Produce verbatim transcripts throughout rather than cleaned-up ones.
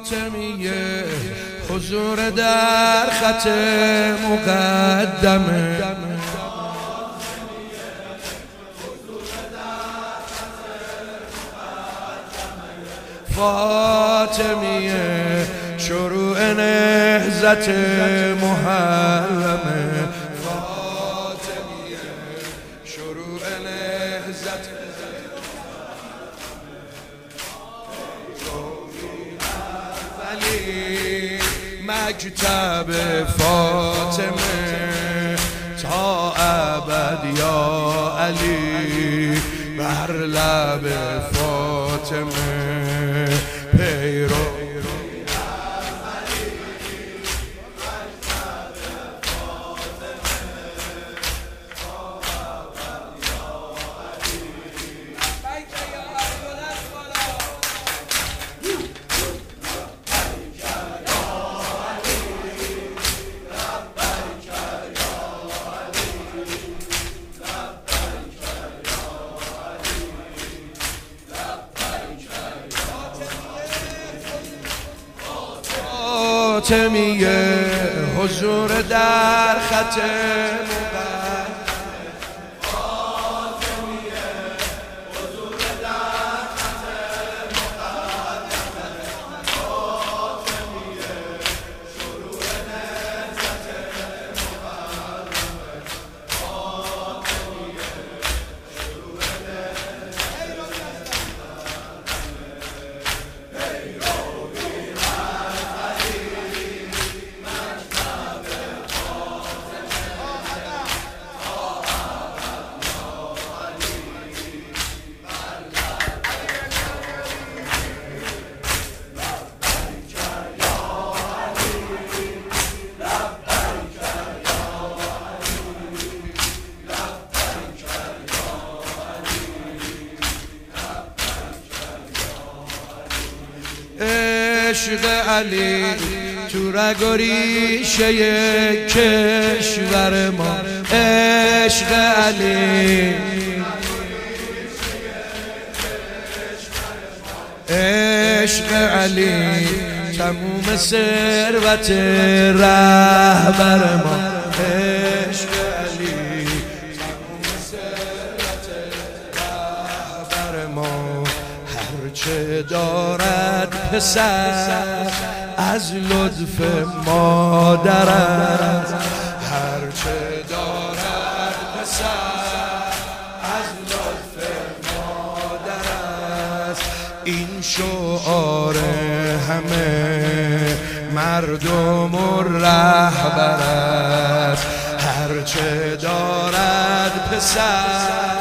فاطمیه حضور در خط مقدمه فاطمیه شروع نهضت محرمه فاطمیه شروع نهضت ولی مکتب فاطمه تا ابد یا علی بر لب فاطمه پیرو فاطمیه حضور در خط عشق علی تو رگ و ریشه کشور ما عشق علی عشق علی تموم ثروت رهبر ما عشق علی تموم ثروت رهبر ما هرچه دارد پسر از لطف مادرت هرچه دارد پسر از لطف مادرت این شعار همه مردم و رهبر است هرچه دارد پسر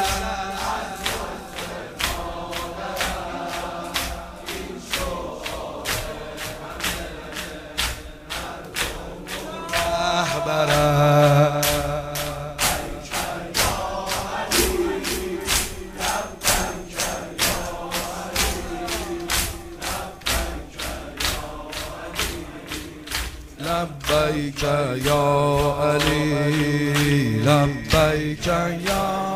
لبیک یا علی لبیک یا